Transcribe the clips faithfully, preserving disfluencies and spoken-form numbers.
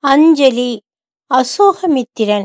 அஞ்சலி. அசோகமித்திரன்.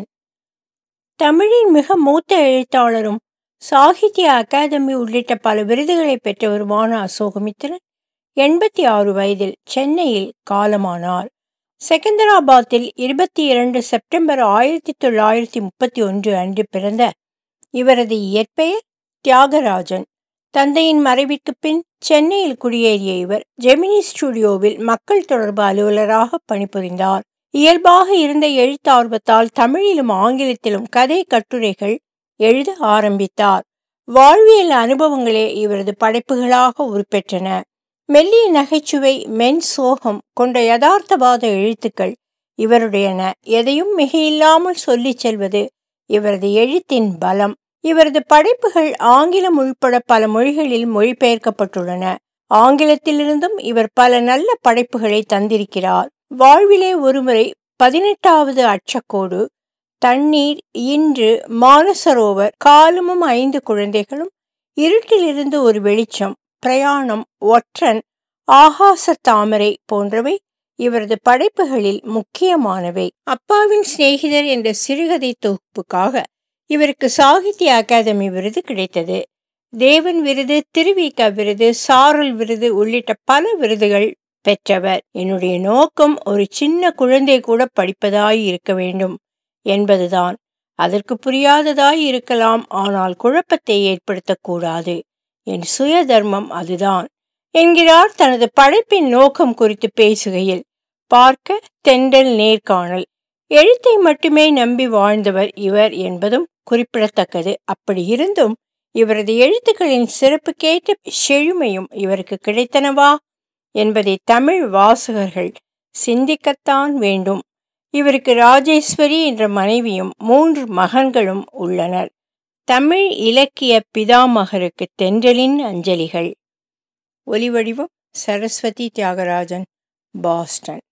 தமிழின் மிக மூத்த எழுத்தாளரும் சாகித்ய அகாதமி உள்ளிட்ட பல விருதுகளை பெற்றவருமான அசோகமித்திரன் எண்பத்தி ஆறு வயதில் சென்னையில் காலமானார். செகந்தராபாத்தில் இருபத்தி இரண்டு செப்டம்பர் ஆயிரத்தி தொள்ளாயிரத்தி முப்பத்தி ஒன்று அன்று பிறந்த இவரது இயற்பெயர் தியாகராஜன். தந்தையின் மறைவிற்கு பின் சென்னையில் குடியேறிய இவர் ஜெமினி ஸ்டுடியோவில் மக்கள் தொடர்பு அலுவலராக பணிபுரிந்தார். இயல்பாக இருந்த எழுத்தார்வத்தால் தமிழிலும் ஆங்கிலத்திலும் கதை கட்டுரைகள் எழுத ஆரம்பித்தார். வாழ்வியல் அனுபவங்களே இவரது படைப்புகளாக உருப்பெற்றன. மெல்லிய நகைச்சுவை, மென் சோகம் கொண்ட யதார்த்தவாத எழுத்துக்கள் இவருடையன. எதையும் மிகையில்லாமல் சொல்லிச் செல்வது இவரது எழுத்தின் பலம். இவரது படைப்புகள் ஆங்கிலம் உள்பட பல மொழிகளில் மொழிபெயர்க்கப்பட்டுள்ளன. ஆங்கிலத்திலிருந்தும் இவர் பல நல்ல படைப்புகளை தந்திருக்கிறார். வாழ்விலே ஒருமுறை, பதினெட்டாவது அச்சக்கோடு, தண்ணீர், இன்று, மானசரோவர், காலமும் ஐந்து குழந்தைகளும், இருட்டிலிருந்து ஒரு வெளிச்சம், பிரயாணம், ஒற்றன், ஆகாச தாமரை போன்றவை இவரது படைப்புகளில் முக்கியமானவை. அப்பாவின் சிநேகிதர் என்ற சிறுகதை தொகுப்புக்காக இவருக்கு சாகித்ய அகாதமி விருது கிடைத்தது. தேவன் விருது, திருவிக விருது, சாரல் விருது உள்ளிட்ட பல விருதுகள் பெற்றவர். என்னுடைய நோக்கம் ஒரு சின்ன குழந்தை கூட படிப்பதாய் இருக்க வேண்டும் என்பதுதான். அதற்கு புரியாததாய் இருக்கலாம், ஆனால் குழப்பத்தை ஏற்படுத்தக்கூடாது. என் சுய தர்மம் அதுதான் என்கிறார் தனது படைப்பின் நோக்கம் குறித்து பேசுகையில். பார்க்க தென்றல் நேர்காணல். எழுத்தை மட்டுமே நம்பி வாழ்ந்தவர் இவர் என்பதும் குறிப்பிடத்தக்கது. அப்படி இருந்தும் இவரது எழுத்துக்களின் சிறப்புக்கேற்ற செழுமையும் இவருக்கு கிடைத்தனவா என்பதை தமிழ் வாசகர்கள் சிந்திக்கத்தான் வேண்டும். இவருக்கு ராஜேஸ்வரி என்ற மனைவியும் மூன்று மகன்களும் உள்ளனர். தமிழ் இலக்கிய பிதாமகருக்கு தென்றலின் அஞ்சலிகள். ஒலிவடிவம் சரஸ்வதி தியாகராஜன், பாஸ்டன்.